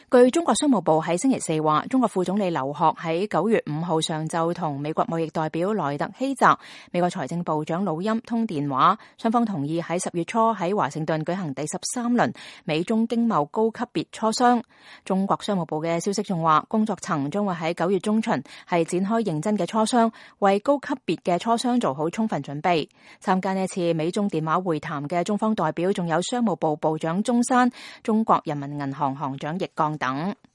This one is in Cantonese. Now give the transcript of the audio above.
據中國商務部喺星期四話，中國副總理劉鶴喺9月5號上晝同美國貿易代表萊特希澤、美國財政部長魯欽通電話，雙方同意喺10月初喺華盛頓舉行第13輪美中經貿高級別磋商。中國商務部嘅消息仲話，工作層將會喺9月中旬係展開認真嘅磋商，為高級別嘅磋商做好充分準備。參加呢次美中電話會談嘅中方代表仲有商務部部長鍾山、中國人民銀行行長易綱等。